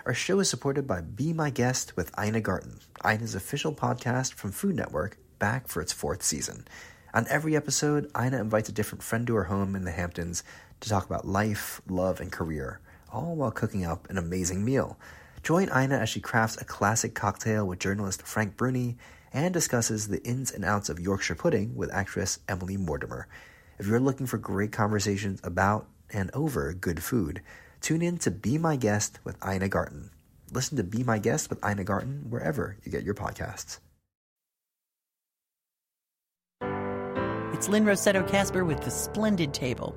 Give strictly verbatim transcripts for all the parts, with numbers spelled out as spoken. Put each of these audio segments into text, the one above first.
Our show is supported by Be My Guest with Ina Garten, Ina's official podcast from Food Network, back for its fourth season. On every episode, Ina invites a different friend to her home in the Hamptons to talk about life, love, and career, all while cooking up an amazing meal. Join Ina as she crafts a classic cocktail with journalist Frank Bruni and discusses the ins and outs of Yorkshire pudding with actress Emily Mortimer. If you're looking for great conversations about and over good food, tune in to Be My Guest with Ina Garten. Listen to Be My Guest with Ina Garten wherever you get your podcasts. It's Lynn Rossetto Kasper with The Splendid Table.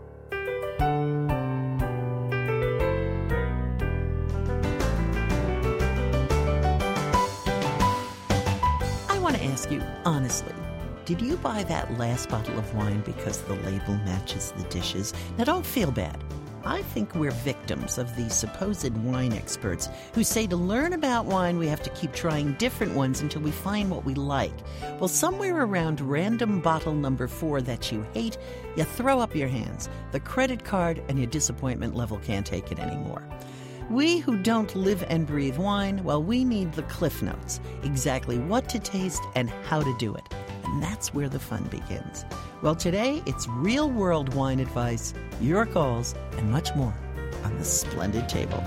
I want to ask you, honestly, did you buy that last bottle of wine because the label matches the dishes? Now, don't feel bad. I think we're victims of these supposed wine experts who say to learn about wine, we have to keep trying different ones until we find what we like. Well, somewhere around random bottle number four that you hate, you throw up your hands. The credit card and your disappointment level can't take it anymore. We who don't live and breathe wine, well, we need the Cliff Notes, exactly what to taste and how to do it. And that's where the fun begins. Well, today, it's real-world wine advice, your calls, and much more on The Splendid Table.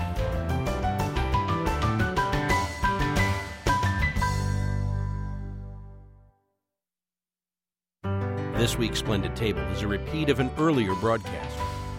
This week's Splendid Table is a repeat of an earlier broadcast.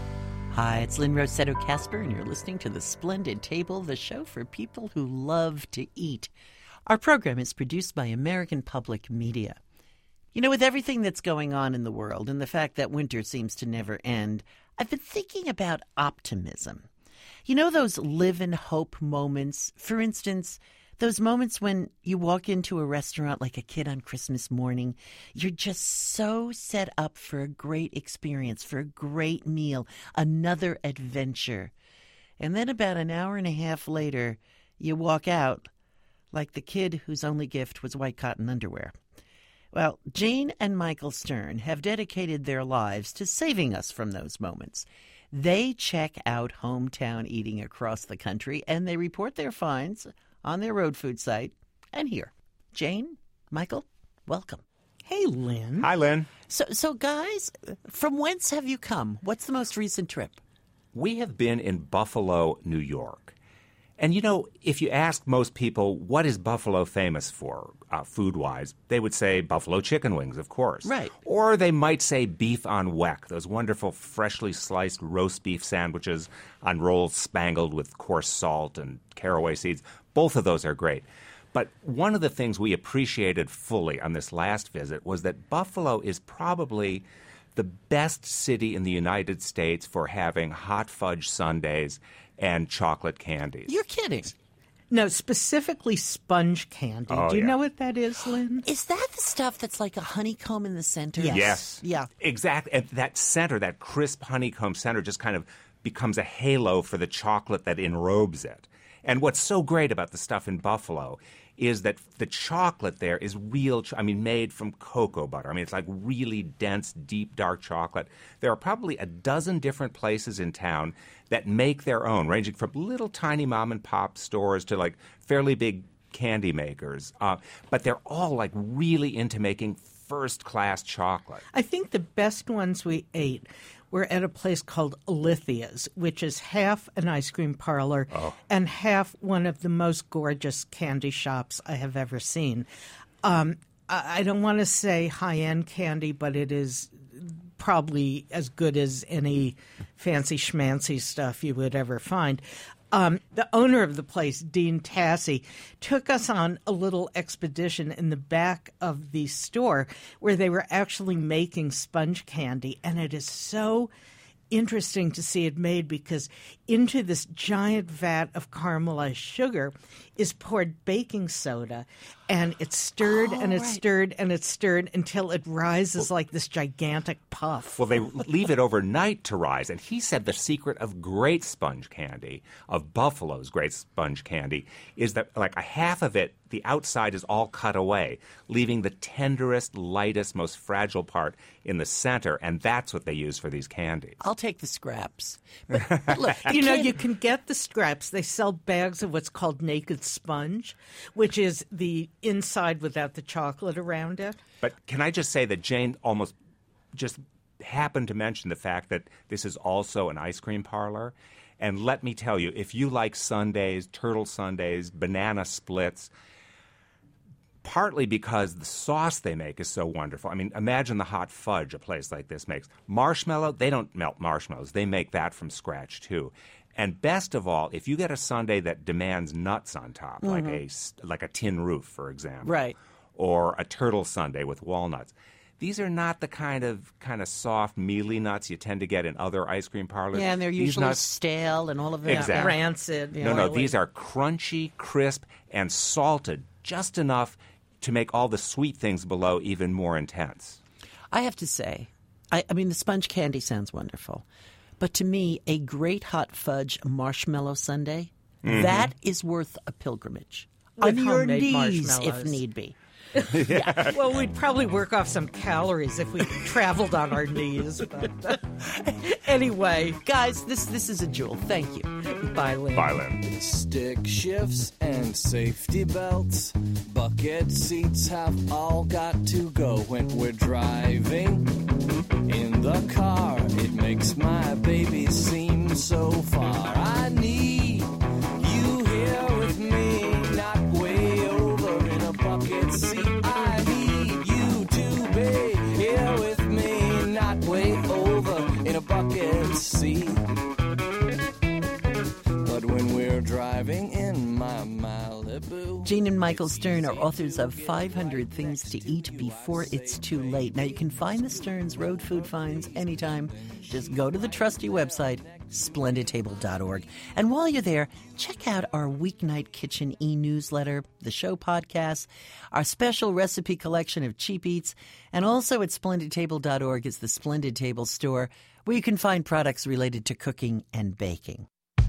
Hi, it's Lynn Rossetto Kasper, and you're listening to The Splendid Table, the show for people who love to eat. Our program is produced by American Public Media. You know, with everything that's going on in the world and the fact that winter seems to never end, I've been thinking about optimism. You know those live in hope moments? For instance, those moments when you walk into a restaurant like a kid on Christmas morning, you're just so set up for a great experience, for a great meal, another adventure. And then about an hour and a half later, you walk out like the kid whose only gift was white cotton underwear. Well, Jane and Michael Stern have dedicated their lives to saving us from those moments. They check out hometown eating across the country, and they report their finds on their road food site and here. Jane, Michael, welcome. Hey, Lynn. Hi, Lynn. So, so guys, from whence have you come? What's the most recent trip? We have been in Buffalo, New York. And, you know, if you ask most people, what is Buffalo famous for, uh, food-wise, they would say buffalo chicken wings, of course. Right. Or they might say beef on weck, those wonderful freshly sliced roast beef sandwiches on rolls spangled with coarse salt and caraway seeds. Both of those are great. But one of the things we appreciated fully on this last visit was that Buffalo is probably the best city in the United States for having hot fudge sundaes and chocolate candies. You're kidding. No, specifically sponge candy. Oh, Do you yeah. know what that is, Lynn? Is that the stuff that's like a honeycomb in the center? Yes. Yes. Yeah. Exactly. And that center, that crisp honeycomb center, just kind of becomes a halo for the chocolate that enrobes it. And what's so great about the stuff in Buffalo is that the chocolate there is real, ch- I mean, made from cocoa butter. I mean, it's like really dense, deep, dark chocolate. There are probably a dozen different places in town that make their own, ranging from little tiny mom and pop stores to like fairly big candy makers. Uh, but they're all like really into making first-class chocolate. I think the best ones we ate were at a place called Alithia's, which is half an ice cream parlor Oh. and half one of the most gorgeous candy shops I have ever seen. Um, I I don't want to say high-end candy, but it is probably as good as any fancy schmancy stuff you would ever find. Um, the owner of the place, Dean Tassie, took us on a little expedition in the back of the store where they were actually making sponge candy. And it is so interesting to see it made because into this giant vat of caramelized sugar is poured baking soda, and it's stirred Oh, and it's right. stirred and it's stirred until it rises like this gigantic puff. Well, they leave it overnight to rise. And he said the secret of great sponge candy, of Buffalo's great sponge candy, is that like a half of it, the outside is all cut away, leaving the tenderest, lightest, most fragile part in the center, and that's what they use for these candies. I'll take the scraps. But, but look, You know, you can get the scraps. They sell bags of what's called naked sponge, which is the inside without the chocolate around it. But can I just say that Jane almost just happened to mention the fact that this is also an ice cream parlor. And let me tell you, if you like sundaes, turtle sundaes, banana splits, partly because the sauce they make is so wonderful. I mean, imagine the hot fudge a place like this makes. Marshmallow, they don't melt marshmallows. They make that from scratch, too. And best of all, if you get a sundae that demands nuts on top, mm-hmm. like a like a tin roof, for example, right, or a turtle sundae with walnuts, these are not the kind of kind of soft, mealy nuts you tend to get in other ice cream parlors. Yeah, and they're these usually nuts, stale and all of that. Exactly. Rancid. No, no, these are crunchy, crisp, and salted just enough to make all the sweet things below even more intense. I have to say, I, I mean, the sponge candy sounds wonderful. But to me, a great hot fudge marshmallow sundae, mm-hmm. that is worth a pilgrimage. With on your knees, marshmallows. if need be. Yeah. Well, we'd probably work off some calories if we traveled on our knees. But anyway, guys, this this is a jewel. Thank you. Bye, Lynn. Bye, Lynn. Stick shifts and safety belts, bucket seats have all got to go when we're driving in the car. It makes my baby seem so far. I need you here with me, not way over in a bucket seat. I need you to be here with me, not way over in a bucket seat. But when we're driving in my Malibu. Jane and Michael Stern are authors of five hundred Things to Eat Before It's Too Late. Now, you can find the Sterns' Road Food Finds anytime. Just go to the trusty website, splendid table dot org. And while you're there, check out our Weeknight Kitchen e-newsletter, the show podcast, our special recipe collection of cheap eats, and also at splendid table dot org is the Splendid Table store, where you can find products related to cooking and baking.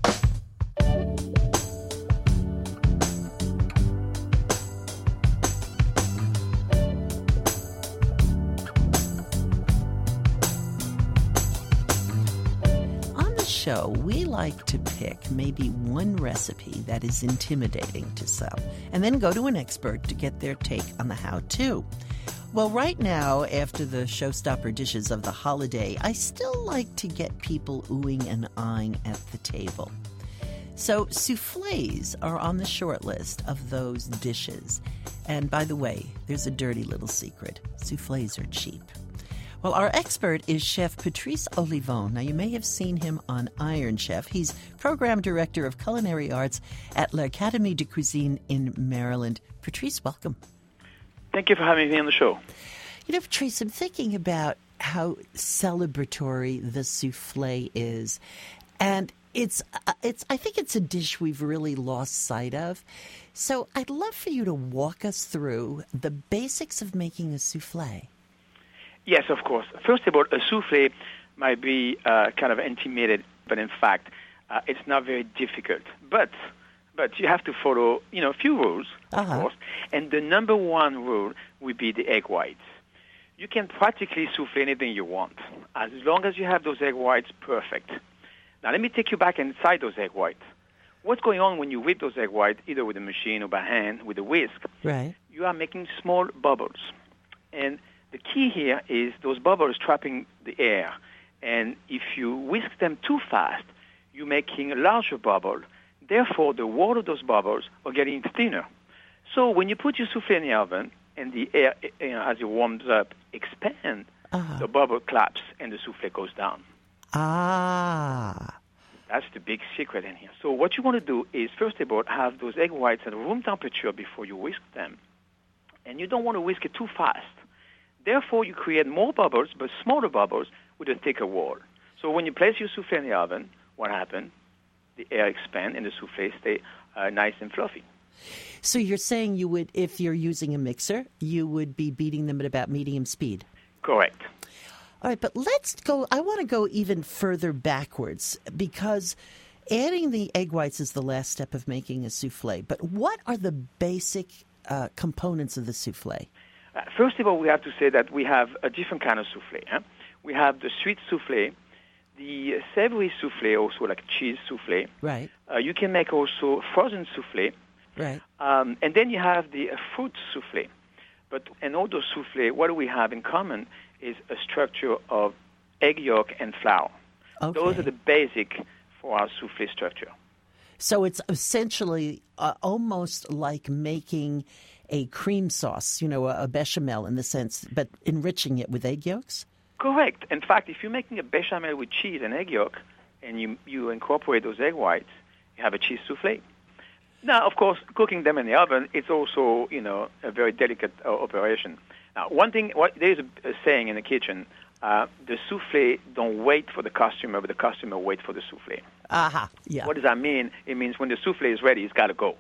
Show, we like to pick maybe one recipe that is intimidating to some, and then go to an expert to get their take on the how-to. Well, right now, after the showstopper dishes of the holiday, I still like to get people oohing and eyeing at the table. So soufflés are on the short list of those dishes. And by the way, there's a dirty little secret. Soufflés are cheap. Well, our expert is Chef Patrice Olivon. Now, you may have seen him on Iron Chef. He's Program Director of Culinary Arts at l'Académie de Cuisine in Maryland. Patrice, welcome. Thank you for having me on the show. You know, Patrice, I'm thinking about how celebratory the soufflé is. And it's, uh, it's. I think it's a dish we've really lost sight of. So I'd love for you to walk us through the basics of making a soufflé. Yes, of course. First of all, a soufflé might be uh, kind of intimidated, but in fact, uh, it's not very difficult. But but you have to follow, you know, a few rules, of uh-huh. course. And the number one rule would be the egg whites. You can practically soufflé anything you want, as long as you have those egg whites perfect. Now, let me take you back inside those egg whites. What's going on when you whip those egg whites, either with a machine or by hand, with a whisk? Right. You are making small bubbles. And the key here is those bubbles trapping the air. And if you whisk them too fast, you're making a larger bubble. Therefore, the wall of those bubbles are getting thinner. So when you put your soufflé in the oven and the air, you know, as it warms up, expands, uh-huh. the bubble claps and the soufflé goes down. Ah. That's the big secret in here. So what you want to do is, first of all, have those egg whites at room temperature before you whisk them. And you don't want to whisk it too fast. Therefore, you create more bubbles, but smaller bubbles with a thicker wall. So when you place your soufflé in the oven, what happens? The air expands and the soufflé stay uh, nice and fluffy. So you're saying you would, if you're using a mixer, you would be beating them at about medium speed? Correct. All right, but let's go, I want to go even further backwards, because adding the egg whites is the last step of making a soufflé. But what are the basic uh, components of the souffle? Uh, first of all, we have to say that we have a different kind of souffle. Huh? We have the sweet souffle, the savory souffle, also like cheese souffle. Right. Uh, you can make also frozen souffle. Right. Um, and then you have the uh, fruit souffle. But in all those souffle, what do we have in common is a structure of egg yolk and flour. Okay. Those are the basic for our souffle structure. So it's essentially uh, almost like making a cream sauce, you know, a, a bechamel in the sense, but enriching it with egg yolks? Correct. In fact, if you're making a bechamel with cheese and egg yolk, and you, you incorporate those egg whites, you have a cheese souffle. Now, of course, cooking them in the oven, it's also, you know, a very delicate uh, operation. Now, one thing, what, there's a, a saying in the kitchen, uh, the souffle don't wait for the customer, but the customer waits for the souffle. Aha, yeah. What does that mean? It means when the souffle is ready, it's got to go.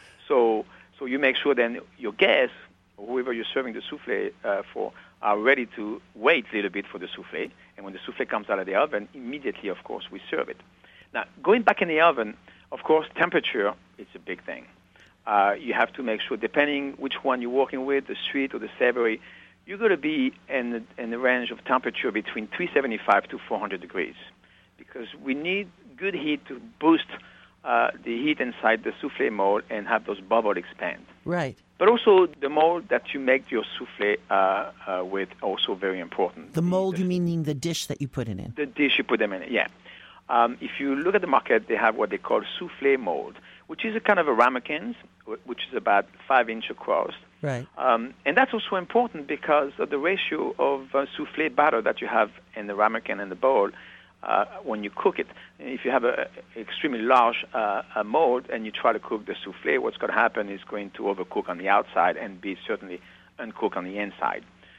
So so you make sure then your guests, or whoever you're serving the souffle uh, for, are ready to wait a little bit for the souffle. And when the souffle comes out of the oven, immediately, of course, we serve it. Now, going back in the oven, of course, temperature is a big thing. Uh, you have to make sure, depending which one you're working with, the sweet or the savory, you're going to be in the, in the range of temperature between three seventy-five to four hundred degrees, because we need good heat to boost uh, the heat inside the souffle mold and have those bubbles expand. Right. But also the mold that you make your souffle uh, uh, with, also very important. The mold, the, you meaning the dish that you put it in? The dish you put them in, yeah. Um, if you look at the market, they have what they call souffle mold, which is a kind of a ramekin, which is about five inch across. Right. Um, and that's also important because of the ratio of uh, souffle batter that you have in the ramekin and the bowl uh, when you cook it. If you have an extremely large uh, a mold and you try to cook the souffle, what's going to happen is going to overcook on the outside and be certainly uncooked on the inside.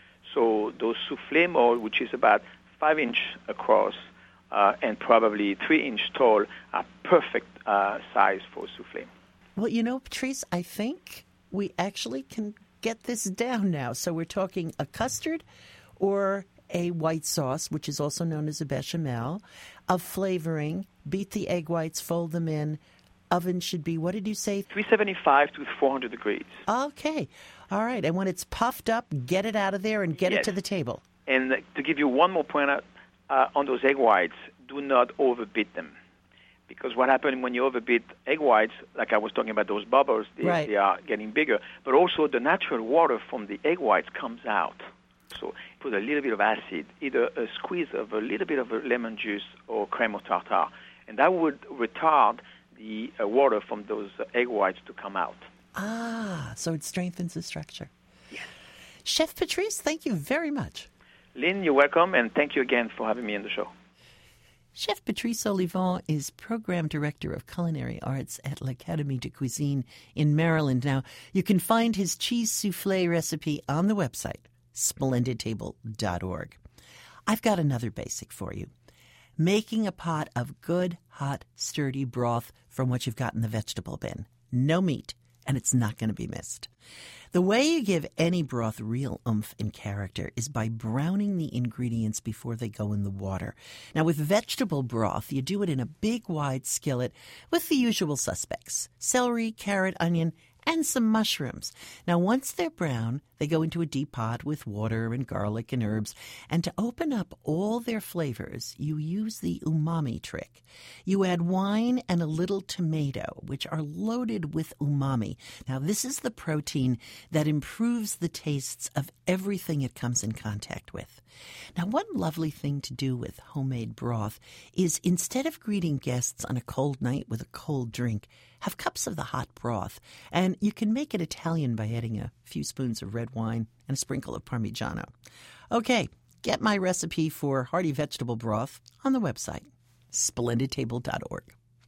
So those souffle mold, which is about five inch across, Uh, and probably three inch tall, are perfect uh, size for souffle. Well, you know, Patrice, I think we actually can get this down now. So we're talking a custard or a white sauce, which is also known as a bechamel, of flavoring, beat the egg whites, fold them in. Oven should be, what did you say? three seventy-five to four hundred degrees. Okay. All right. And when it's puffed up, get it out of there and get Yes. it to the table. And to give you one more point out, uh, on those egg whites, do not overbeat them. Because what happens when you overbeat egg whites, like I was talking about those bubbles, they, Right. they are getting bigger. But also the natural water from the egg whites comes out. So put a little bit of acid, either a squeeze of a little bit of a lemon juice or crème au tartare. And that would retard the uh, water from those uh, egg whites to come out. Ah, so it strengthens the structure. Yes. Chef Patrice, thank you very much. Lynn, you're welcome, and thank you again for having me on the show. Chef Patrice Olivon is Program Director of Culinary Arts at l'Académie de Cuisine in Maryland. Now, you can find his cheese souffle recipe on the website, splendid table dot org. I've got another basic for you. Making a pot of good, hot, sturdy broth from what you've got in the vegetable bin. No meat, and it's not going to be missed. The way you give any broth real oomph and character is by browning the ingredients before they go in the water. Now, with vegetable broth, you do it in a big, wide skillet with the usual suspects: celery, carrot, onion, and some mushrooms. Now, once they're brown, they go into a deep pot with water and garlic and herbs. And to open up all their flavors, you use the umami trick. You add wine and a little tomato, which are loaded with umami. Now, this is the protein that improves the tastes of everything it comes in contact with. Now, one lovely thing to do with homemade broth is, instead of greeting guests on a cold night with a cold drink, have cups of the hot broth. And you can make it Italian by adding a few spoons of red wine and a sprinkle of Parmigiano. Okay, get my recipe for hearty vegetable broth on the website, splendid table dot org.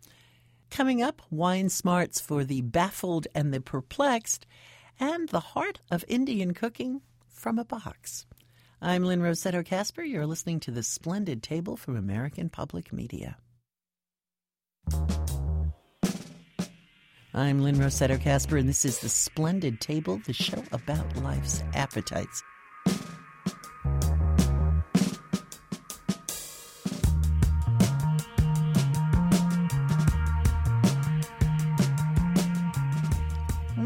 Coming up, wine smarts for the baffled and the perplexed, and the heart of Indian cooking from a box. I'm Lynn Rossetto Kasper. You're listening to The Splendid Table from American Public Media. I'm Lynn Rossetto Kasper, and this is The Splendid Table, the show about life's appetites.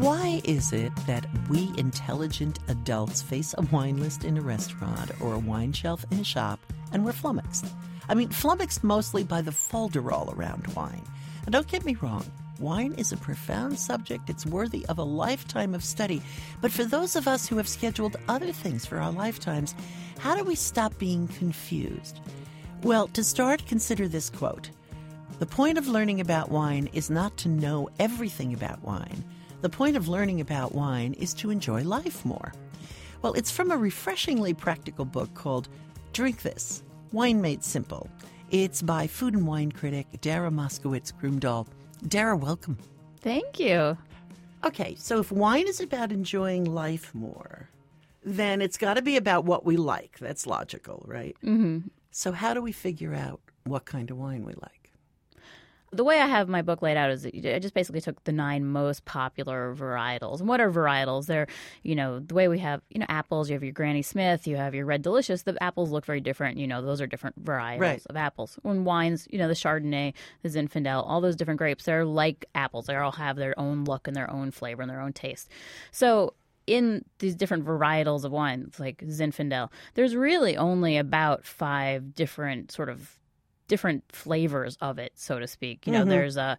Why is it that we intelligent adults face a wine list in a restaurant or a wine shelf in a shop and we're flummoxed? I mean, flummoxed mostly by the folderol around wine. And don't get me wrong, wine is a profound subject. It's worthy of a lifetime of study. But for those of us who have scheduled other things for our lifetimes, how do we stop being confused? Well, to start, consider this quote. The point of learning about wine is not to know everything about wine. The point of learning about wine is to enjoy life more. Well, it's from a refreshingly practical book called Drink This, Wine Made Simple. It's by food and wine critic Dara Moskowitz Grumdahl. Dara, welcome. Thank you. Okay, so if wine is about enjoying life more, then it's got to be about what we like. That's logical, right? Mm-hmm. So how do we figure out what kind of wine we like? The way I have my book laid out is that I just basically took the nine most popular varietals. And what are varietals? They're, you know, the way we have, you know, apples, you have your Granny Smith, you have your Red Delicious. The apples look very different. You know, those are different varietals right. of apples. When wines, you know, the Chardonnay, the Zinfandel, all those different grapes, they're like apples. They all have their own look and their own flavor and their own taste. So in these different varietals of wines, like Zinfandel, there's really only about five different sort of different flavors of it, so to speak. You know, mm-hmm. there's a,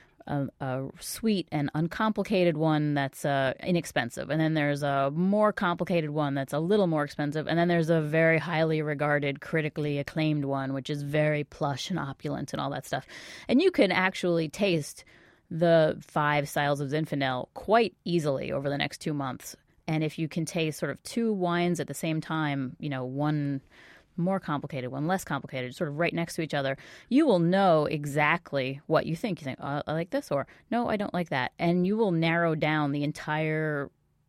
a a sweet and uncomplicated one that's uh, inexpensive, and then there's a more complicated one that's a little more expensive, and then there's a very highly regarded, critically acclaimed one, which is very plush and opulent and all that stuff. And you can actually taste the five styles of Zinfandel quite easily over the next two months. And if you can taste sort of two wines at the same time, you know, one more complicated, one less complicated, sort of right next to each other, you will know exactly what you think. You think, oh, I like this, or no, I don't like that. And you will narrow down the entire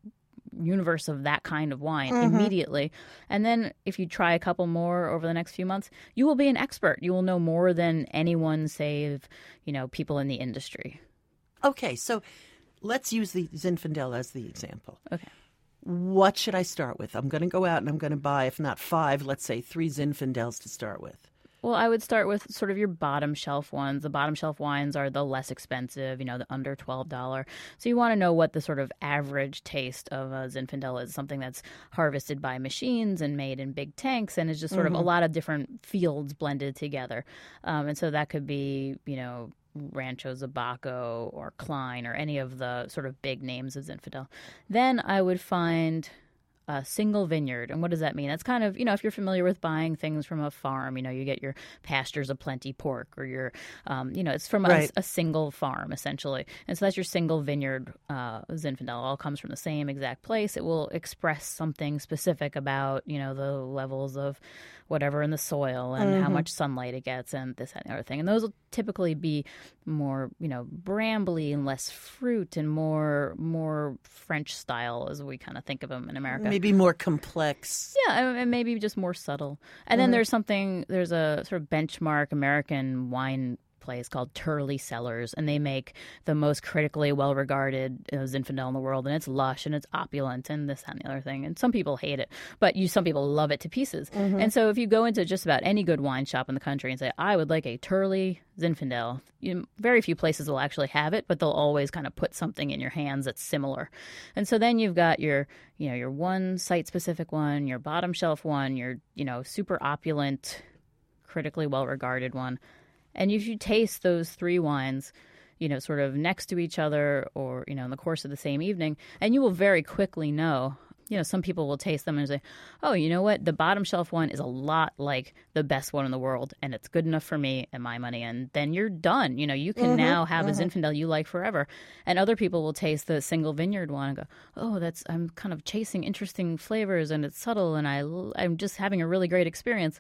universe of that kind of wine mm-hmm. immediately. And then if you try a couple more over the next few months, you will be an expert. You will know more than anyone save, you know, people in the industry. Okay, so let's use the Zinfandel as the example. Okay. What should I start with? I'm going to go out and I'm going to buy, if not five, let's say three Zinfandels to start with. Well, I would start with sort of your bottom shelf ones. The bottom shelf wines are the less expensive, you know, the under twelve dollars. So you want to know what the sort of average taste of a Zinfandel is, something that's harvested by machines and made in big tanks, and is just sort mm-hmm. of a lot of different fields blended together. Um, and so that could be, you know, Rancho Zabaco or Klein or any of the sort of big names of Zinfandel. Then I would find a single vineyard. And what does that mean? That's kind of, you know, if you're familiar with buying things from a farm, you know, you get your Pastures of Plenty pork or your, um, you know, it's from right. a, a single farm, essentially. And so that's your single vineyard uh, Zinfandel. It all comes from the same exact place. It will express something specific about, you know, the levels of whatever in the soil and mm-hmm. how much sunlight it gets and this and the other thing. And those will typically be more, you know, brambly and less fruit and more more French style as we kind of think of them in America. Maybe more complex. Yeah, and maybe just more subtle. And mm-hmm. then there's something, there's a sort of benchmark American wine place called Turley Cellars, and they make the most critically well-regarded uh, Zinfandel in the world, and it's lush and it's opulent and this and the other thing. And some people hate it, but you some people love it to pieces. Mm-hmm. And so if you go into just about any good wine shop in the country and say, I would like a Turley Zinfandel, you, very few places will actually have it, but they'll always kind of put something in your hands that's similar. And so then you've got your, you know, your one site-specific one, your bottom shelf one, your, you know, super opulent, critically well-regarded one. And if you taste those three wines, you know, sort of next to each other or, you know, in the course of the same evening, and you will very quickly know, you know, some people will taste them and say, oh, you know what, the bottom shelf one is a lot like the best one in the world, and it's good enough for me and my money. And then you're done. You know, you can mm-hmm, now have mm-hmm. a Zinfandel you like forever. And other people will taste the single vineyard one and go, oh, that's, I'm kind of chasing interesting flavors and it's subtle and I, I'm just having a really great experience.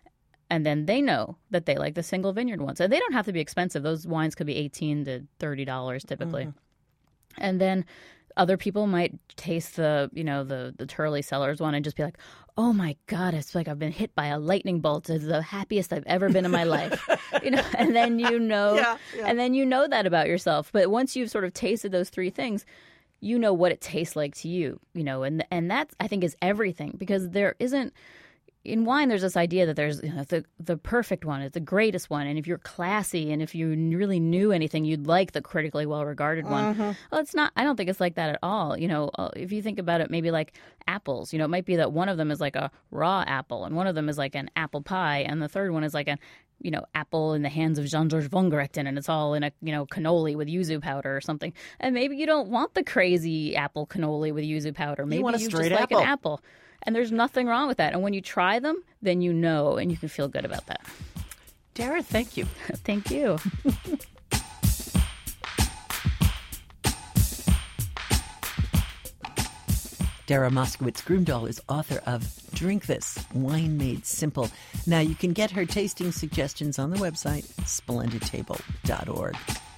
And then they know that they like the single vineyard ones. And they don't have to be expensive. Those wines could be eighteen to thirty dollars typically. Mm-hmm. And then other people might taste the, you know, the, the Turley Cellars one and just be like, oh my God, it's like I've been hit by a lightning bolt. It's the happiest I've ever been in my life. You know, and then you know, yeah, yeah. and then you know that about yourself. But once you've sort of tasted those three things, you know what it tastes like to you, you know, and, and that I think is everything, because there isn't, in wine, there's this idea that there's you know, the the perfect one, is the greatest one, and if you're classy and if you really knew anything, you'd like the critically well-regarded one. Mm-hmm. Well, it's not. I don't think it's like that at all. You know, uh, if you think about it, maybe like apples. You know, it might be that one of them is like a raw apple, and one of them is like an apple pie, and the third one is like a you know apple in the hands of Jean-Georges Vongerichten, and it's all in a you know cannoli with yuzu powder or something. And maybe you don't want the crazy apple cannoli with yuzu powder. Maybe you want a you straight just apple. like an apple. And there's nothing wrong with that. And when you try them, then you know, and you can feel good about that. Dara, thank you. Thank you. Dara Moskowitz-Grumdahl is author of Drink This, Wine Made Simple. Now you can get her tasting suggestions on the website, splendid table dot org.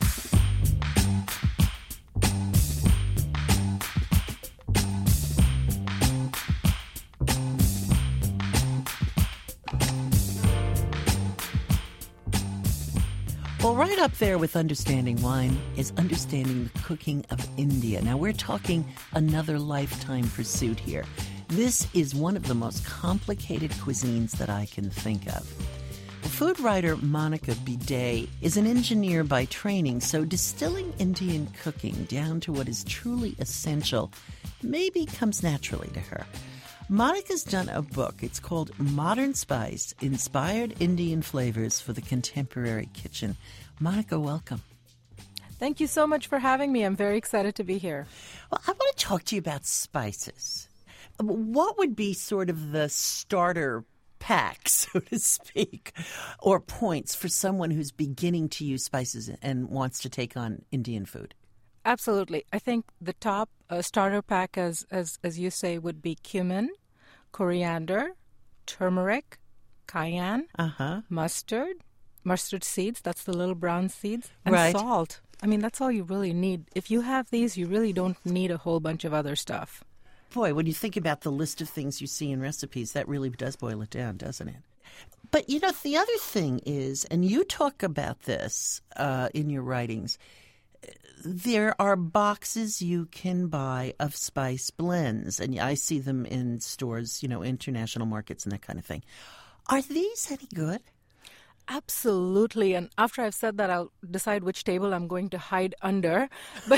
Well, right up there with understanding wine is understanding the cooking of India. Now, we're talking another lifetime pursuit here. This is one of the most complicated cuisines that I can think of. Food writer Monica Bidé is an engineer by training, so distilling Indian cooking down to what is truly essential maybe comes naturally to her. Monica's done a book. It's called Modern Spice, Inspired Indian Flavors for the Contemporary Kitchen. Monica, welcome. Thank you so much for having me. I'm very excited to be here. Well, I want to talk to you about spices. What would be sort of the starter pack, so to speak, or points for someone who's beginning to use spices and wants to take on Indian food? Absolutely. I think the top uh, starter pack, as, as as you say, would be cumin, coriander, turmeric, cayenne, uh-huh. mustard, mustard seeds, that's the little brown seeds, and right. salt. I mean, that's all you really need. If you have these, you really don't need a whole bunch of other stuff. Boy, when you think about the list of things you see in recipes, that really does boil it down, doesn't it? But, you know, the other thing is, and you talk about this uh, in your writings, there are boxes you can buy of spice blends, and I see them in stores, you know, international markets and that kind of thing. Are these any good? Absolutely. And after I've said that, I'll decide which table I'm going to hide under. But,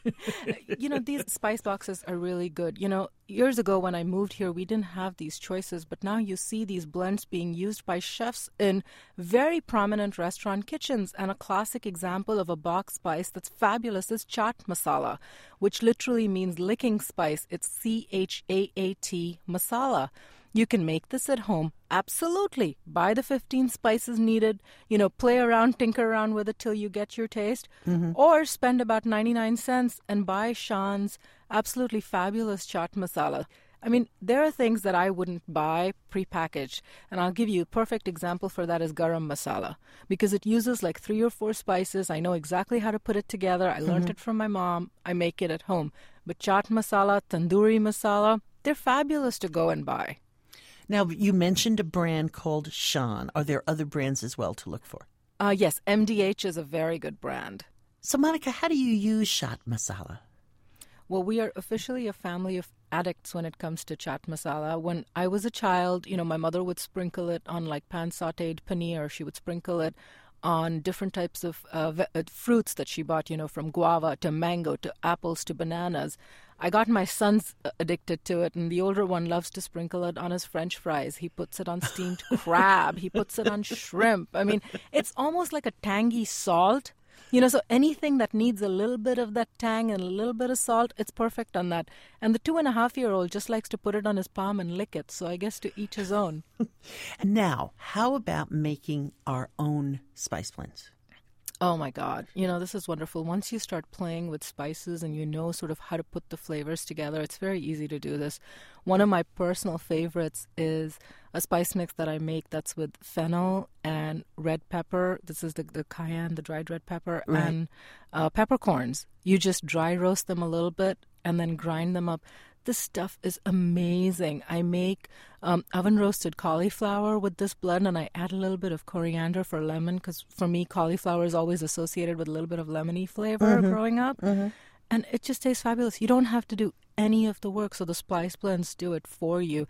you know, these spice boxes are really good. You know, years ago when I moved here, we didn't have these choices. But now you see these blends being used by chefs in very prominent restaurant kitchens. And a classic example of a box spice that's fabulous is chaat masala, which literally means licking spice. It's C H A A T masala. You can make this at home. Absolutely. Buy the fifteen spices needed, you know, play around, tinker around with it till you get your taste. Mm-hmm. Or spend about ninety-nine cents and buy Shan's absolutely fabulous chaat masala. I mean, there are things that I wouldn't buy prepackaged. And I'll give you a perfect example for that is garam masala. Because it uses like three or four spices. I know exactly how to put it together. I learned mm-hmm. it from my mom. I make it at home. But chaat masala, tandoori masala, they're fabulous to go and buy. Now, you mentioned a brand called Shan. Are there other brands as well to look for? Uh, yes, M D H is a very good brand. So, Monica, how do you use chaat masala? Well, we are officially a family of addicts when it comes to chaat masala. When I was a child, you know, my mother would sprinkle it on like pan-sautéed paneer. She would sprinkle it on different types of uh, v- uh, fruits that she bought, you know, from guava to mango to apples to bananas. I got my sons addicted to it, and the older one loves to sprinkle it on his French fries. He puts it on steamed crab. He puts it on shrimp. I mean, it's almost like a tangy salt. You know, so anything that needs a little bit of that tang and a little bit of salt, it's perfect on that. And the two and a half year old just likes to put it on his palm and lick it. So I guess to each his own. And now, how about making our own spice blends? Oh, my God. You know, this is wonderful. Once you start playing with spices and you know sort of how to put the flavors together, it's very easy to do this. One of my personal favorites is a spice mix that I make that's with fennel and red pepper. This is the, the cayenne, the dried red pepper, right. and uh, peppercorns. You just dry roast them a little bit and then grind them up. This stuff is amazing. I make um, oven-roasted cauliflower with this blend, and I add a little bit of coriander for lemon, because for me, cauliflower is always associated with a little bit of lemony flavor mm-hmm. growing up. Mm-hmm. And it just tastes fabulous. You don't have to do any of the work, so the spice blends do it for you.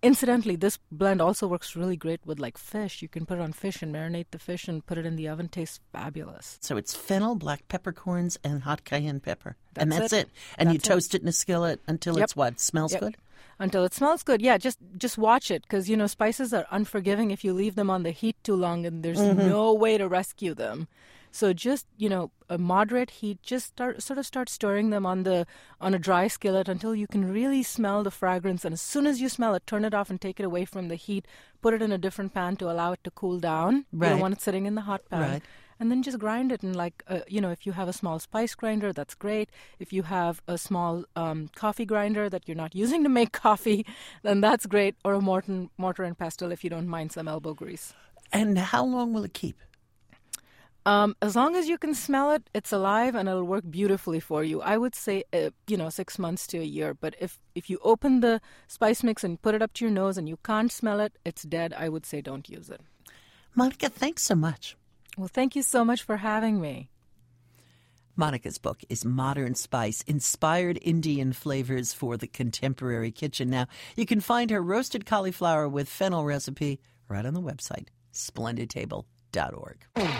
incidentally, this blend also works really great with like fish. You can put it on fish and marinate the fish and put it in the oven. Tastes fabulous. So it's fennel, black peppercorns, and hot cayenne pepper. And That's that's it. it. And That's you it. toast it in a skillet until Yep. it's what? Smells Yep. good? Until it smells good. Yeah, just just watch it because, you know, spices are unforgiving if you leave them on the heat too long and there's Mm-hmm. no way to rescue them. So just, you know, a moderate heat, just start, sort of start stirring them on the on a dry skillet until you can really smell the fragrance. And as soon as you smell it, turn it off and take it away from the heat. Put it in a different pan to allow it to cool down. You Right. don't want it sitting in the hot pan. Right. And then just grind it. And like, uh, you know, if you have a small spice grinder, that's great. If you have a small um, coffee grinder that you're not using to make coffee, then that's great. Or a mortar, mortar and pestle if you don't mind some elbow grease. And how long will it keep? Um, as long as you can smell it, it's alive and it'll work beautifully for you. I would say, uh, you know, six months to a year. But if, if you open the spice mix and put it up to your nose and you can't smell it, it's dead. I would say don't use it. Monica, thanks so much. Well, thank you so much for having me. Monica's book is Modern Spice, Inspired Indian Flavors for the Contemporary Kitchen. Now, you can find her roasted cauliflower with fennel recipe right on the website, splendid table dot org.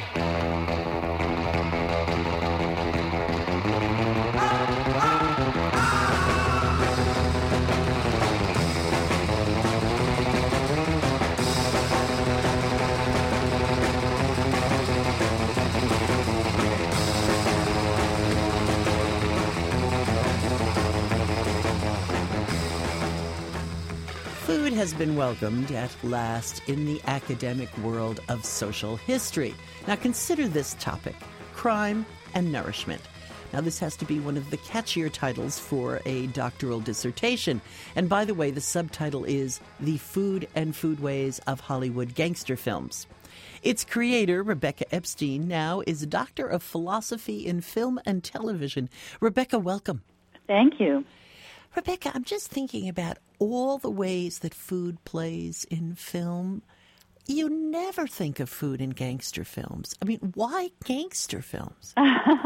Food has been welcomed at last in the academic world of social history. Now consider this topic, crime and nourishment. Now this has to be one of the catchier titles for a doctoral dissertation. And by the way, the subtitle is The Food and Foodways of Hollywood Gangster Films. Its creator, Rebecca Epstein, now is a doctor of philosophy in film and television. Rebecca, welcome. Thank you. Rebecca, I'm just thinking about all the ways that food plays in film. You never think of food in gangster films. I mean, why gangster films?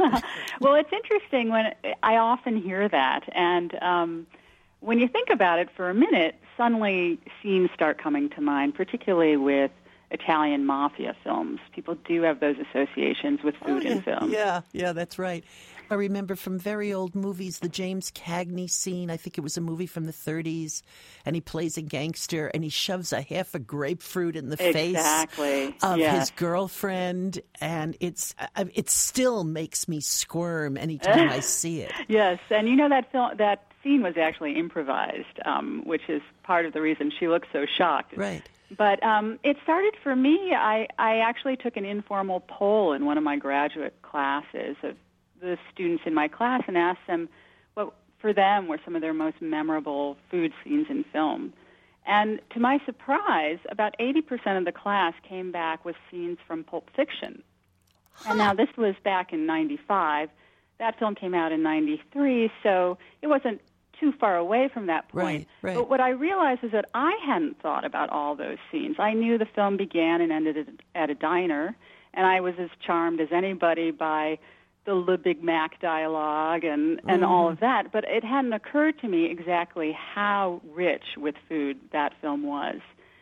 Well, it's interesting when I often hear that, and um, when you think about it for a minute, suddenly scenes start coming to mind, particularly with Italian mafia films. People do have those associations with food oh, yeah. in film. Yeah, yeah, that's right. I remember from very old movies, the James Cagney scene. I think it was a movie from the thirties, and he plays a gangster, and he shoves a half a grapefruit in the Exactly. face of yes. his girlfriend, and it's it still makes me squirm anytime I see it. Yes, and you know that film, that scene was actually improvised, um, which is part of the reason she looks so shocked. Right. But um, it started for me. I, I actually took an informal poll in one of my graduate classes of the students in my class and asked them what, for them, were some of their most memorable food scenes in film. And to my surprise, about eighty percent of the class came back with scenes from Pulp Fiction. Huh. And now this was back in ninety-five. That film came out in ninety-three, so it wasn't too far away from that point. Right, right. But what I realized is that I hadn't thought about all those scenes. I knew the film began and ended at a diner, and I was as charmed as anybody by the Le Big Mac dialogue and, and mm. all of that. But it hadn't occurred to me exactly how rich with food that film was.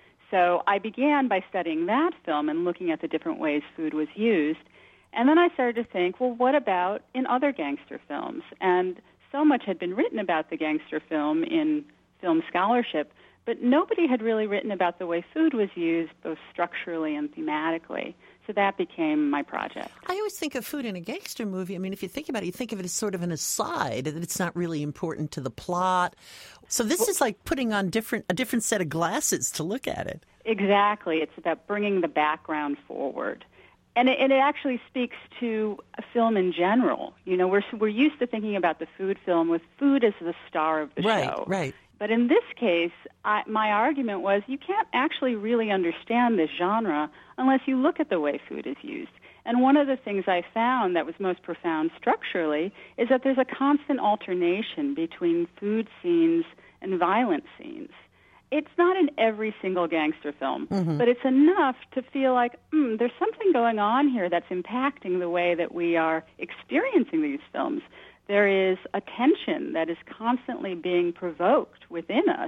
So I began by studying that film and looking at the different ways food was used. And then I started to think, well, what about in other gangster films? And so much had been written about the gangster film in film scholarship, but nobody had really written about the way food was used, both structurally and thematically. So that became my project. I always think of food in a gangster movie. I mean, if you think about it, you think of it as sort of an aside, that it's not really important to the plot. So this well, is like putting on different a different set of glasses to look at it. Exactly. It's about bringing the background forward. And it, and it actually speaks to a film in general. You know, we're we're used to thinking about the food film with food as the star of the right, show. Right, right. But in this case, I, my argument was you can't actually really understand this genre unless you look at the way food is used. And one of the things I found that was most profound structurally is that there's a constant alternation between food scenes and violent scenes. It's not in every single gangster film, mm-hmm. but it's enough to feel like, hmm, there's something going on here that's impacting the way that we are experiencing these films. There is a tension that is constantly being provoked within us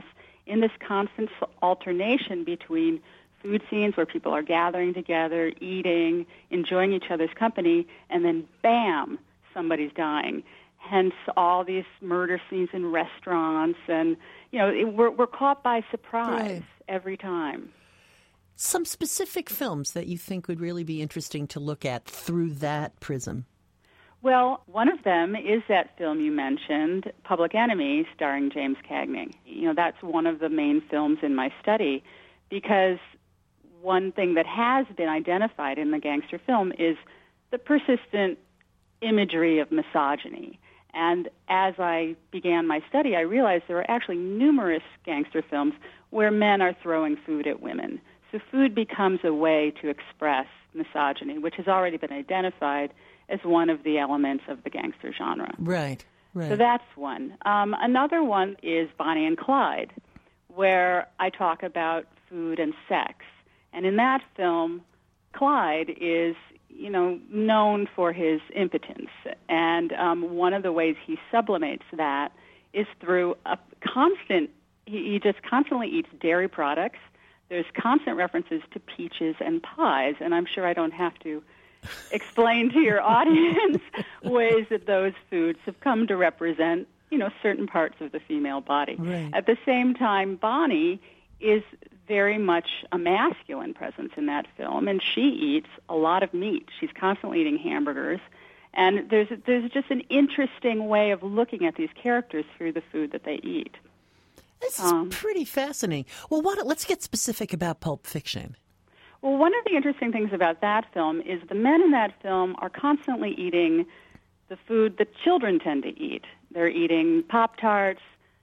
in this constant alternation between food scenes where people are gathering together, eating, enjoying each other's company, and then bam, somebody's dying. Hence all these murder scenes in restaurants, and you know it, we're we're caught by surprise Right. every time. Some specific films that you think would really be interesting to look at through that prism. Well, one of them is that film you mentioned, Public Enemy, starring James Cagney. You know, that's one of the main films in my study because one thing that has been identified in the gangster film is the persistent imagery of misogyny. And as I began my study, I realized there are actually numerous gangster films where men are throwing food at women. So food becomes a way to express misogyny, which has already been identified as one of the elements of the gangster genre. Right, right. So that's one. Um, another one is Bonnie and Clyde, where I talk about food and sex. And in that film, Clyde is, you know, known for his impotence. And um, one of the ways he sublimates that is through a constant, he, he just constantly eats dairy products. There's constant references to peaches and pies, and I'm sure I don't have to explain to your audience ways that those foods have come to represent, you know, certain parts of the female body. Right. At the same time, Bonnie is very much a masculine presence in that film, and she eats a lot of meat. She's constantly eating hamburgers, and there's there's just an interesting way of looking at these characters through the food that they eat. This is Um, pretty fascinating. Well, why don't, let's get specific about Pulp Fiction. Well, one of the interesting things about that film is the men in that film are constantly eating the food that children tend to eat. They're eating Pop-Tarts,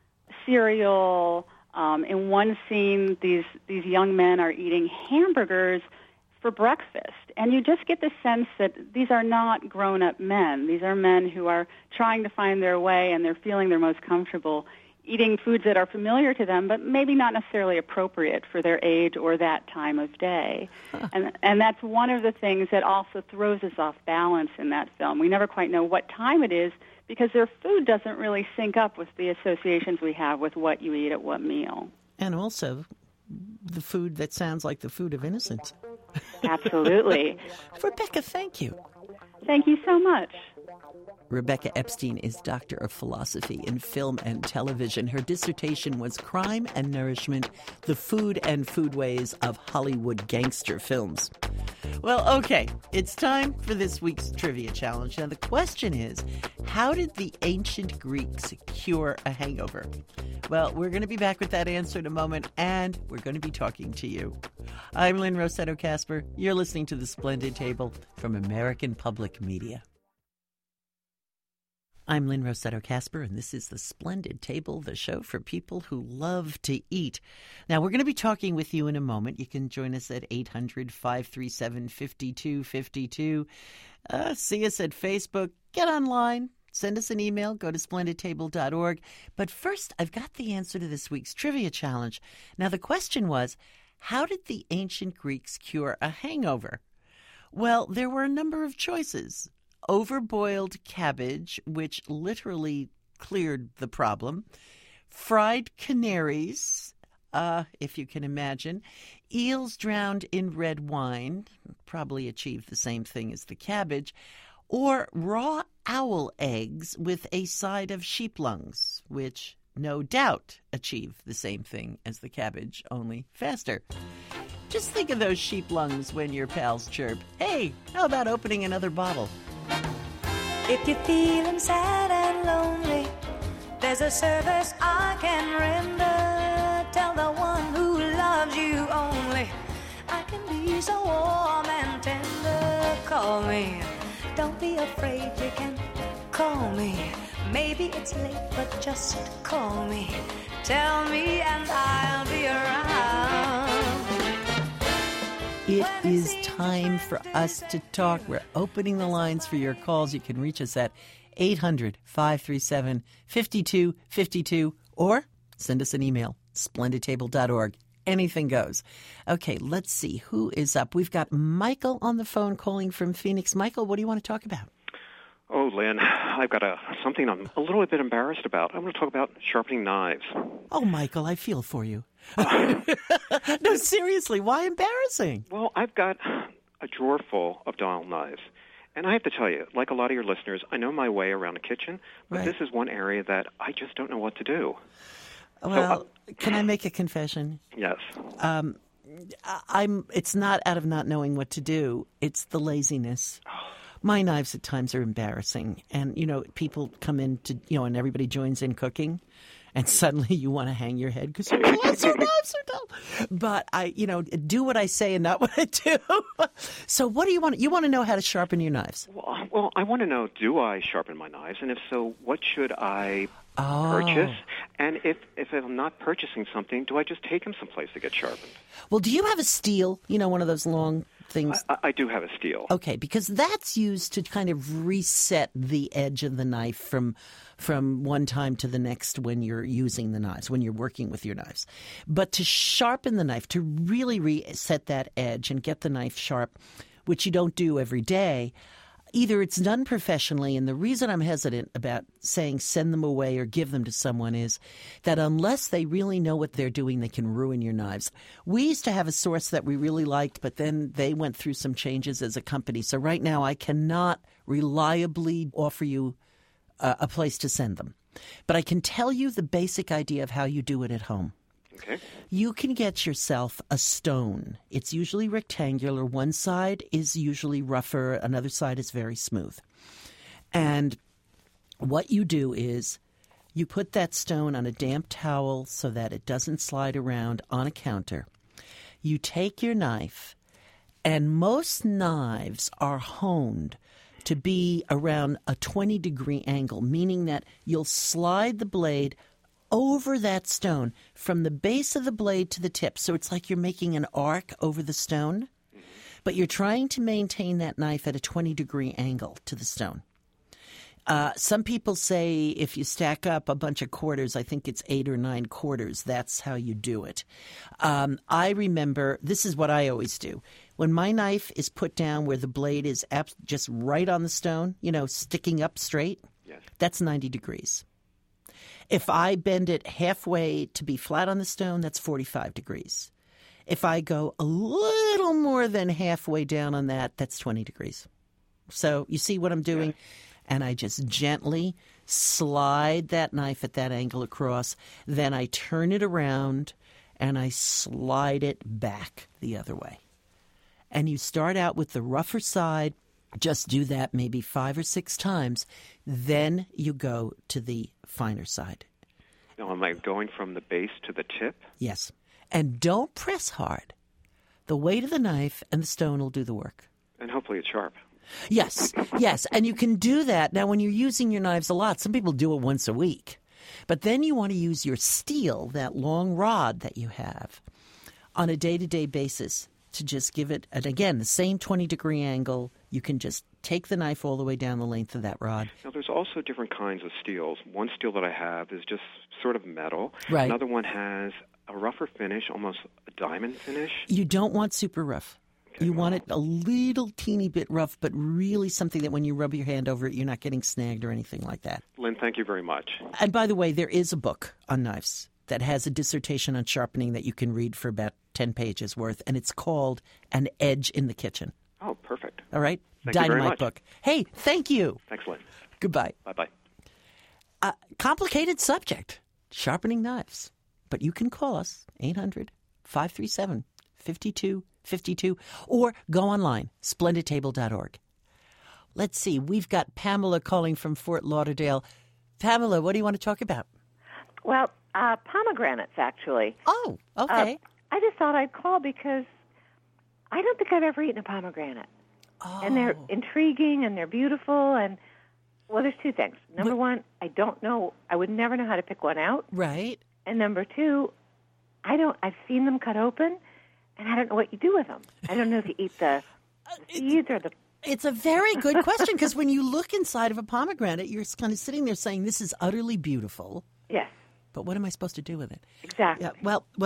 cereal. Um, in one scene, these, these young men are eating hamburgers for breakfast. And you just get the sense that these are not grown-up men. These are men who are trying to find their way, and they're feeling their most comfortable eating foods that are familiar to them, but maybe not necessarily appropriate for their age or that time of day. Huh. And and that's one of the things that also throws us off balance in that film. We never quite know what time it is because their food doesn't really sync up with the associations we have with what you eat at what meal. And also the food that sounds like the food of innocence. Absolutely. Rebecca, thank you. Thank you so much. Rebecca Epstein is Doctor of Philosophy in Film and Television. Her dissertation was Crime and Nourishment, the Food and Foodways of Hollywood Gangster Films. Well, okay, it's time for this week's Trivia Challenge. Now, the question is, how did the ancient Greeks cure a hangover? Well, we're going to be back with that answer in a moment, and we're going to be talking to you. I'm Lynn Rossetto Kasper. You're listening to The Splendid Table from American Public Media. I'm Lynn Rossetto Kasper, and this is The Splendid Table, the show for people who love to eat. Now, we're going to be talking with you in a moment. You can join us at eight hundred, five three seven, five two five two. Uh, see us at Facebook. Get online. Send us an email. Go to splendid table dot org. But first, I've got the answer to this week's Trivia Challenge. Now, the question was, how did the ancient Greeks cure a hangover? Well, there were a number of choices. Overboiled cabbage, which literally cleared the problem, fried canaries, uh, if you can imagine, eels drowned in red wine, probably achieved the same thing as the cabbage, or raw owl eggs with a side of sheep lungs, which no doubt achieved the same thing as the cabbage, only faster. Just think of those sheep lungs when your pals chirp, "Hey, how about opening another bottle?" If you're feeling sad and lonely, there's a service I can render. Tell the one who loves you only, I can be so warm and tender. Call me, don't be afraid, you can call me. Maybe it's late, but just call me. Tell me and I'll be around. It is time for us to talk. We're opening the lines for your calls. You can reach us at eight hundred, five three seven, five two five two or send us an email, splendid table dot org. Anything goes. Okay, let's see who is up. We've got Michael on the phone calling from Phoenix. Michael, what do you want to talk about? Oh, Lynn, I've got a something I'm a little bit embarrassed about. I'm going to talk about sharpening knives. Oh, Michael, I feel for you. No, seriously, why embarrassing? Well, I've got a drawer full of dull knives. And I have to tell you, like a lot of your listeners, I know my way around the kitchen, but Right. this is one area that I just don't know what to do. Well, So, uh, can I make a confession? Yes. Um, I- I'm. It's not out of not knowing what to do. It's the laziness. My knives at times are embarrassing, and you know, people come in to you know, and everybody joins in cooking, and suddenly you want to hang your head because you realize your knives are dull. But I, you know, do what I say and not what I do. So, what do you want? You want to know how to sharpen your knives? Well, well, I want to know, do I sharpen my knives? And if so, what should I Oh. purchase? And if, if I'm not purchasing something, do I just take them someplace to get sharpened? Well, do you have a steel? You know, one of those long things. I, I do have a steel. Okay, because that's used to kind of reset the edge of the knife from from one time to the next when you're using the knives, when you're working with your knives. But to sharpen the knife, to really reset that edge and get the knife sharp, which you don't do every day, either it's done professionally, and the reason I'm hesitant about saying send them away or give them to someone is that unless they really know what they're doing, they can ruin your knives. We used to have a source that we really liked, but then they went through some changes as a company. So right now I cannot reliably offer you a, a place to send them. But I can tell you the basic idea of how you do it at home. Okay. You can get yourself a stone. It's usually rectangular. One side is usually rougher. Another side is very smooth. And what you do is you put that stone on a damp towel so that it doesn't slide around on a counter. You take your knife, and most knives are honed to be around a twenty degree angle, meaning that you'll slide the blade over that stone from the base of the blade to the tip. So it's like you're making an arc over the stone, but you're trying to maintain that knife at a twenty degree angle to the stone. Uh, some people say if you stack up a bunch of quarters, I think it's eight or nine quarters, that's how you do it. Um, I remember, this is what I always do. When my knife is put down where the blade is ab- just right on the stone, you know, sticking up straight, yes. That's ninety degrees. If I bend it halfway to be flat on the stone, that's forty-five degrees. If I go a little more than halfway down on that, that's twenty degrees. So you see what I'm doing? Yeah. And I just gently slide that knife at that angle across. Then I turn it around and I slide it back the other way. And you start out with the rougher side. Just do that maybe five or six times. Then you go to the finer side. Now, am I going from the base to the tip? Yes. And don't press hard. The weight of the knife and the stone will do the work. And hopefully it's sharp. Yes, yes. And you can do that. Now, when you're using your knives a lot, some people do it once a week. But then you want to use your steel, that long rod that you have, on a day-to-day basis to just give it, and again, the same twenty degree angle. You can just take the knife all the way down the length of that rod. Now, there's also different kinds of steels. One steel that I have is just sort of metal. Right. Another one has a rougher finish, almost a diamond finish. You don't want super rough. You want it a little teeny bit rough, but really something that when you rub your hand over it, you're not getting snagged or anything like that. Lynn, thank you very much. And by the way, there is a book on knives that has a dissertation on sharpening that you can read for about ten pages worth, and it's called An Edge in the Kitchen. Oh, perfect. All right? Thank you very Dynamite much. book. Hey, thank you. Thanks, Lynn. Goodbye. Bye-bye. Uh, complicated subject, sharpening knives. But you can call us, eight hundred, five three seven, five two five two, or go online, splendid table dot org. Let's see, we've got Pamela calling from Fort Lauderdale. Pamela, what do you want to talk about? Well, uh, pomegranates, actually. Oh, okay. Uh, I just thought I'd call because I don't think I've ever eaten a pomegranate. Oh. And they're intriguing and they're beautiful. And, well, there's two things. Number one, I don't know. I would never know how to pick one out. Right. And number two, I don't. I've seen them cut open, and I don't know what you do with them. I don't know if you eat the seeds or the... It's a very good question, because when you look inside of a pomegranate, you're kind of sitting there saying, this is utterly beautiful. Yes. But what am I supposed to do with it? Exactly. Yeah, well, well,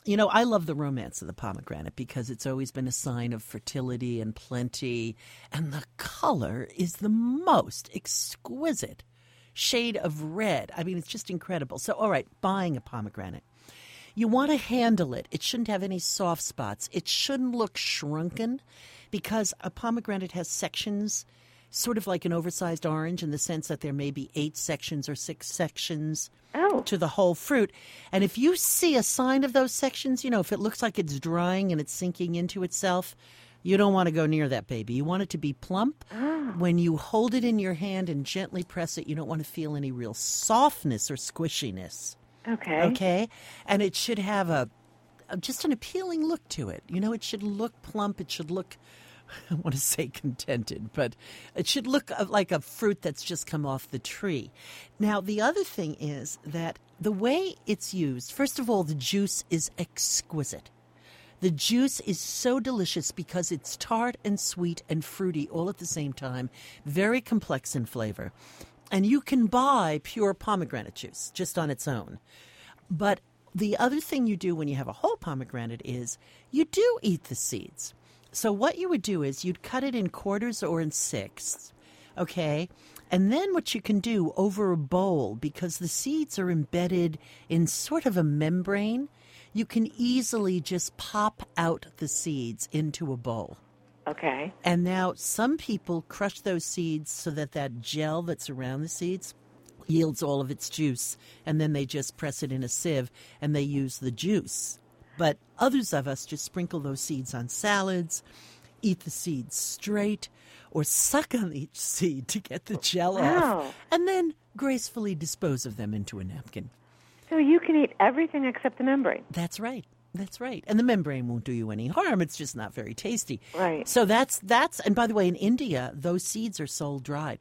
You know, I love the romance of the pomegranate because it's always been a sign of fertility and plenty. And the color is the most exquisite shade of red. I mean, it's just incredible. So, all right, buying a pomegranate. You want to handle it. It shouldn't have any soft spots. It shouldn't look shrunken because a pomegranate has sections, sort of like an oversized orange in the sense that there may be eight sections or six sections oh. to the whole fruit. And if you see a sign of those sections, you know, if it looks like it's drying and it's sinking into itself, you don't want to go near that baby. You want it to be plump. Oh. When you hold it in your hand and gently press it, you don't want to feel any real softness or squishiness. Okay. Okay? And it should have a, a just an appealing look to it. You know, it should look plump. It should look, I want to say contented, but it should look like a fruit that's just come off the tree. Now, the other thing is that the way it's used, first of all, the juice is exquisite. The juice is so delicious because it's tart and sweet and fruity all at the same time, very complex in flavor. And you can buy pure pomegranate juice just on its own. But the other thing you do when you have a whole pomegranate is you do eat the seeds. So what you would do is you'd cut it in quarters or in sixths, okay? And then what you can do over a bowl, because the seeds are embedded in sort of a membrane, you can easily just pop out the seeds into a bowl. Okay. And now some people crush those seeds so that that gel that's around the seeds yields all of its juice, and then they just press it in a sieve and they use the juice. But others of us just sprinkle those seeds on salads, eat the seeds straight, or suck on each seed to get the gel Wow. off, and then gracefully dispose of them into a napkin. So you can eat everything except the membrane. That's right. That's right. And the membrane won't do you any harm. It's just not very tasty. Right. So that's, that's, and by the way, in India, those seeds are sold dried.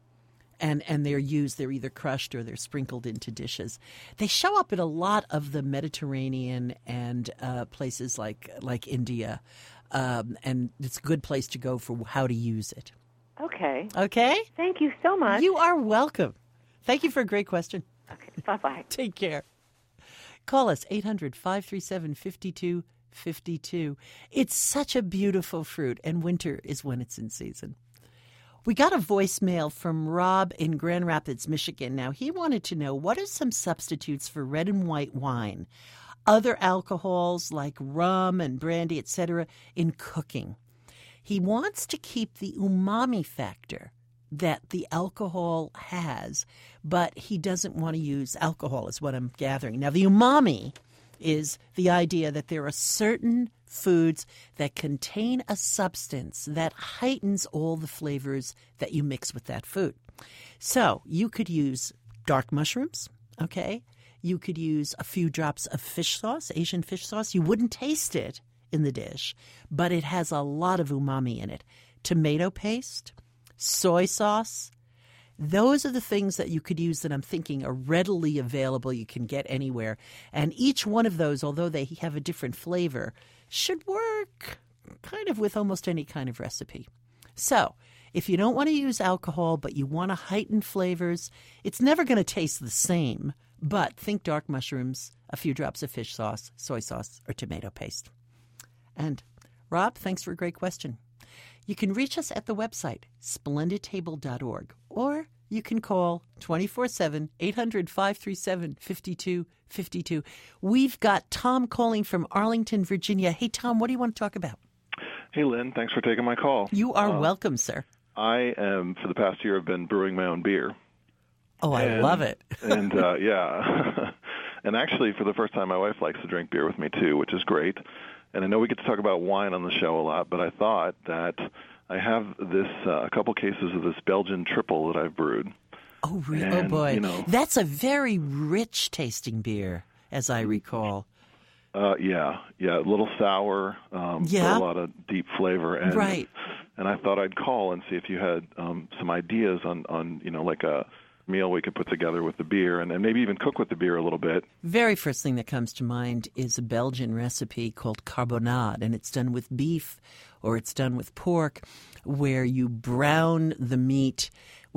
And and they're used, they're either crushed or they're sprinkled into dishes. They show up in a lot of the Mediterranean and uh, places like like India. Um, and it's a good place to go for how to use it. Okay. Okay? Thank you so much. You are welcome. Thank you for a great question. Okay. Bye-bye. Take care. Call us, eight hundred, five three seven, five two five two. It's such a beautiful fruit, and winter is when it's in season. We got a voicemail from Rob in Grand Rapids, Michigan. Now, he wanted to know, what are some substitutes for red and white wine, other alcohols like rum and brandy, et cetera, in cooking? He wants to keep the umami factor that the alcohol has, but he doesn't want to use alcohol, is what I'm gathering. Now, the umami is the idea that there are certain foods that contain a substance that heightens all the flavors that you mix with that food. So you could use dark mushrooms, okay? You could use a few drops of fish sauce, Asian fish sauce. You wouldn't taste it in the dish, but it has a lot of umami in it. Tomato paste, soy sauce. Those are the things that you could use that I'm thinking are readily available. You can get anywhere. And each one of those, although they have a different flavor, should work kind of with almost any kind of recipe. So if you don't want to use alcohol, but you want to heighten flavors, it's never going to taste the same. But think dark mushrooms, a few drops of fish sauce, soy sauce, or tomato paste. And Rob, thanks for a great question. You can reach us at the website, splendid table dot org, or you can call twenty-four seven, eight hundred, five three seven, five two five two. We've got Tom calling from Arlington, Virginia. Hey, Tom, what do you want to talk about? Hey, Lynn, thanks for taking my call. You are uh, welcome, sir. I am, for the past year, I've been brewing my own beer. Oh, I and, love it. and, uh, yeah. And actually, for the first time, my wife likes to drink beer with me, too, which is great. And I know we get to talk about wine on the show a lot, but I thought that I have this uh, a couple cases of this Belgian triple that I've brewed. Oh, really? And, Oh, boy. You know, that's a very rich tasting beer, as I recall. Uh, yeah, yeah, a little sour, um, Yeah. but a lot of deep flavor. And, Right. And I thought I'd call and see if you had um, some ideas on, on, you know, like a meal we could put together with the beer and, and maybe even cook with the beer a little bit. Very first thing that comes to mind is a Belgian recipe called carbonade, and it's done with beef or it's done with pork, where you brown the meat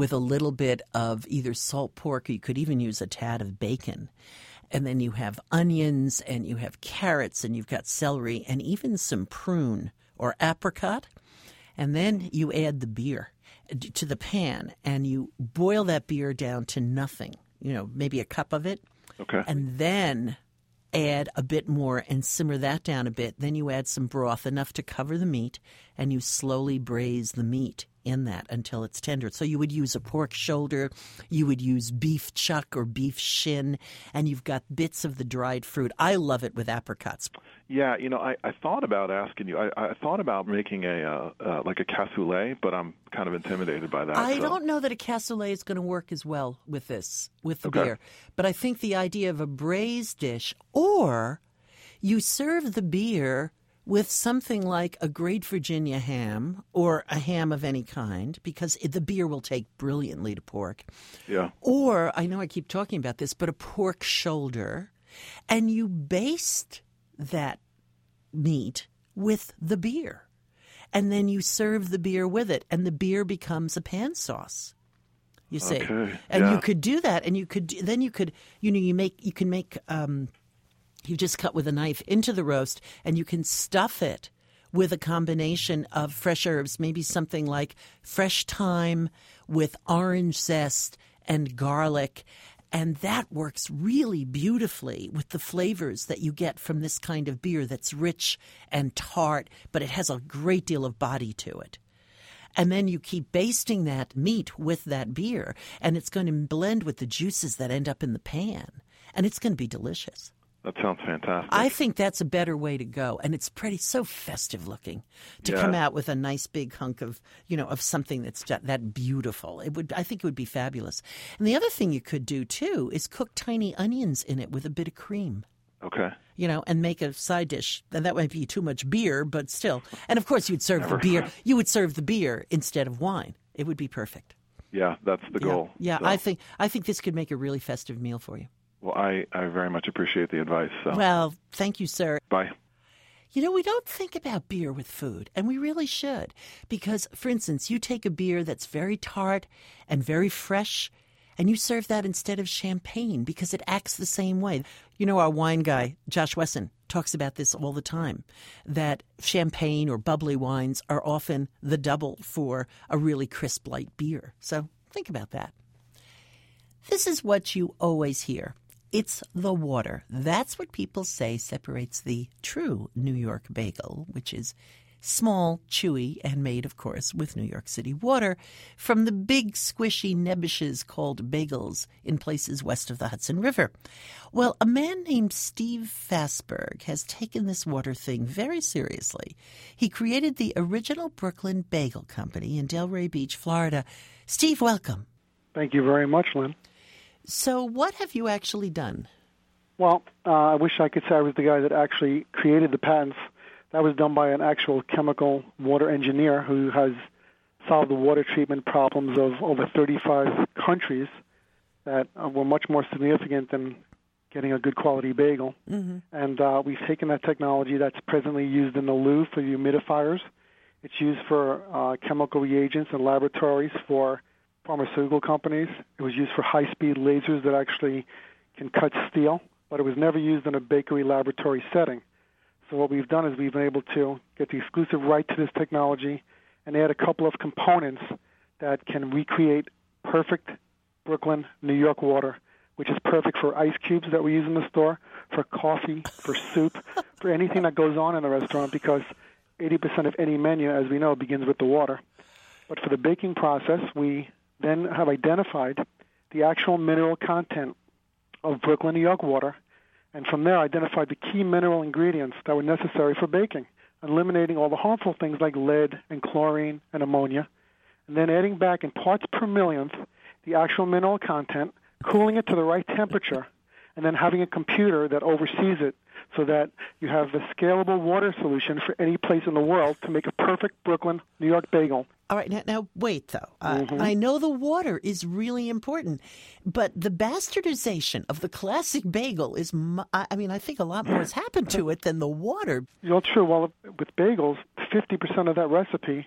with a little bit of either salt pork, or you could even use a tad of bacon. And then you have onions, and you have carrots, and you've got celery, and even some prune or apricot. And then you add the beer to the pan, and you boil that beer down to nothing, you know, maybe a cup of it. Okay. And then add a bit more and simmer that down a bit. Then you add some broth, enough to cover the meat, and you slowly braise the meat in that until it's tender. So you would use a pork shoulder, you would use beef chuck or beef shin, and you've got bits of the dried fruit. I love it with apricots. Yeah, you know, I, I thought about asking you. I, I thought about making a uh, uh, like a cassoulet, but I'm kind of intimidated by that. I so. don't know that a cassoulet is going to work as well with this, with the Okay. beer. But I think the idea of a braised dish, or you serve the beer with something like a Great Virginia ham or a ham of any kind, because it, the beer will take brilliantly to pork. Yeah. Or, I know I keep talking about this, but a pork shoulder, and you baste that meat with the beer. And then you serve the beer with it, and the beer becomes a pan sauce. You see, Okay, and yeah. you could do that, and you could then you could you know you make you can make um, you just cut with a knife into the roast, and you can stuff it with a combination of fresh herbs, maybe something like fresh thyme with orange zest and garlic. And that works really beautifully with the flavors that you get from this kind of beer that's rich and tart, but it has a great deal of body to it. And then you keep basting that meat with that beer, and it's going to blend with the juices that end up in the pan, and it's going to be delicious. That sounds fantastic. I think that's a better way to go, and it's pretty so festive looking to Yeah. come out with a nice big hunk of, you know, of something that's that, that beautiful. It would, I think, it would be fabulous. And the other thing you could do too is cook tiny onions in it with a bit of cream. Okay. You know, and make a side dish. And that might be too much beer, but still. And of course, you'd serve Never. the beer. You would serve the beer instead of wine. It would be perfect. Yeah, that's the Yeah. goal. Yeah, So, I think I think this could make a really festive meal for you. Well, I, I very much appreciate the advice. So. Well, thank you, sir. Bye. You know, we don't think about beer with food, and we really should. Because, for instance, you take a beer that's very tart and very fresh, and you serve that instead of champagne because it acts the same way. You know, our wine guy, Josh Wesson, talks about this all the time, that champagne or bubbly wines are often the double for a really crisp, light beer. So think about that. This is what you always hear. It's the water. That's what people say separates the true New York bagel, which is small, chewy, and made, of course, with New York City water, from the big, squishy nebbishes called bagels in places west of the Hudson River. Well, a man named Steve Fastberg has taken this water thing very seriously. He created the original Brooklyn Bagel Company in Delray Beach, Florida. Steve, welcome. Thank you very much, Lynn. So what have you actually done? Well, uh, I wish I could say I was the guy that actually created the patents. That was done by an actual chemical water engineer who has solved the water treatment problems of over thirty-five countries that uh, were much more significant than getting a good quality bagel. Mm-hmm. And uh, we've taken that technology that's presently used in the loo for humidifiers. It's used for uh, chemical reagents in laboratories for pharmaceutical companies. It was used for high-speed lasers that actually can cut steel, but it was never used in a bakery laboratory setting. So what we've done is we've been able to get the exclusive right to this technology and add a couple of components that can recreate perfect Brooklyn, New York water, which is perfect for ice cubes that we use in the store, for coffee, for soup, for anything that goes on in a restaurant, because eighty percent of any menu, as we know, begins with the water. But for the baking process, we then have identified the actual mineral content of Brooklyn, New York water, and from there identified the key mineral ingredients that were necessary for baking, eliminating all the harmful things like lead and chlorine and ammonia, and then adding back in parts per millionth the actual mineral content, cooling it to the right temperature, and then having a computer that oversees it so that you have a scalable water solution for any place in the world to make a perfect Brooklyn, New York bagel. All right, now, now wait, though. Uh, Mhm. I know the water is really important, but the bastardization of the classic bagel is, mu- I I mean, I think a lot more has happened to it than the water. You know, true. Well, with bagels, fifty percent of that recipe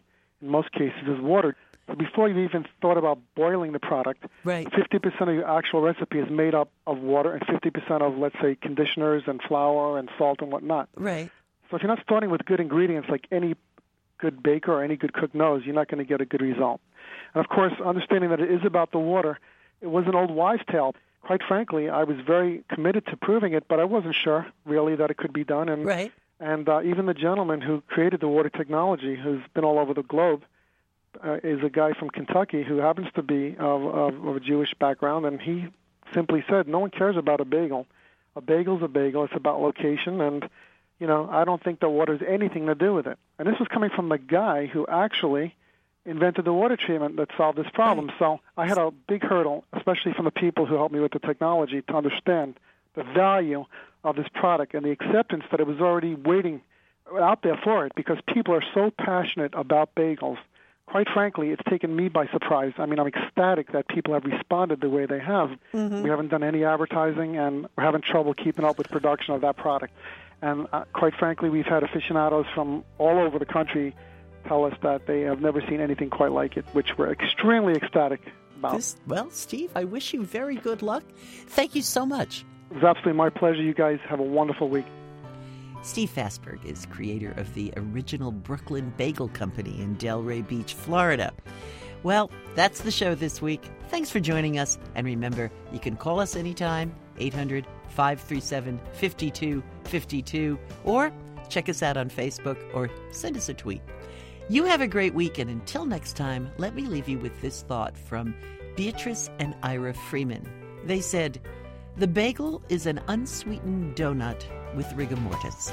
in most cases, is water. So before you've even thought about boiling the product, right. fifty percent of your actual recipe is made up of water and fifty percent of, let's say, conditioners and flour and salt and whatnot. Right. So if you're not starting with good ingredients like any good baker or any good cook knows, you're not going to get a good result. And, of course, understanding that it is about the water, it was an old wives' tale. Quite frankly, I was very committed to proving it, but I wasn't sure, really, that it could be done. And, right. and uh, even the gentleman who created the water technology, who's been all over the globe, uh, is a guy from Kentucky who happens to be of, of, of a Jewish background, and he simply said, no one cares about a bagel. A bagel's a bagel. It's about location, and, you know, I don't think that water has anything to do with it. And this was coming from the guy who actually invented the water treatment that solved this problem. So I had a big hurdle, especially from the people who helped me with the technology, to understand the value of this product and the acceptance that it was already waiting out there for it, because people are so passionate about bagels. Quite frankly, it's taken me by surprise. I mean, I'm ecstatic that people have responded the way they have. Mm-hmm. We haven't done any advertising, and we're having trouble keeping up with production of that product. And uh, quite frankly, we've had aficionados from all over the country tell us that they have never seen anything quite like it, which we're extremely ecstatic about. This, well, Steve, I wish you very good luck. Thank you so much. It was absolutely my pleasure. You guys have a wonderful week. Steve Fastberg is creator of the original Brooklyn Bagel Company in Delray Beach, Florida. Well, that's the show this week. Thanks for joining us. And remember, you can call us anytime, eight hundred, five three seven, five two five two, or check us out on Facebook or send us a tweet. You have a great week, and until next time, let me leave you with this thought from Beatrice and Ira Freeman. They said, "The bagel is an unsweetened donut with rigor mortis."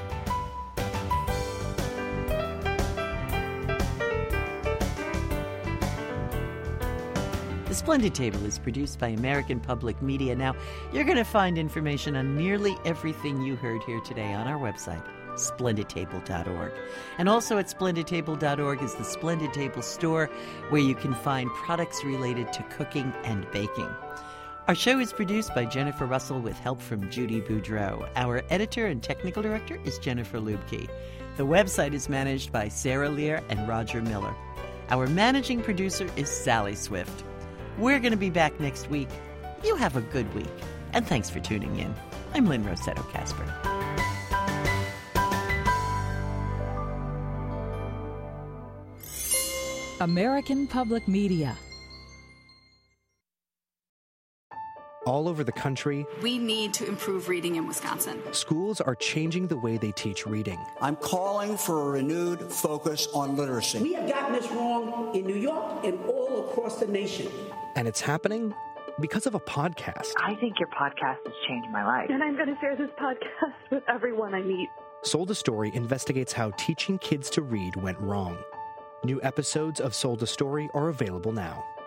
The Splendid Table is produced by American Public Media. Now, you're going to find information on nearly everything you heard here today on our website, splendid table dot org. And also at splendid table dot org is the Splendid Table store, where you can find products related to cooking and baking. Our show is produced by Jennifer Russell with help from Judy Boudreau. Our editor and technical director is Jennifer Lubke. The website is managed by Sarah Lear and Roger Miller. Our managing producer is Sally Swift. We're going to be back next week. You have a good week, and thanks for tuning in. I'm Lynn Rossetto Kasper. American Public Media. All over the country, we need to improve reading in Wisconsin. Schools are changing the way they teach reading. I'm calling for a renewed focus on literacy. We have gotten this wrong in New York and all across the nation. And it's happening because of a podcast. I think your podcast has changed my life. And I'm going to share this podcast with everyone I meet. Sold a Story investigates how teaching kids to read went wrong. New episodes of Sold a Story are available now.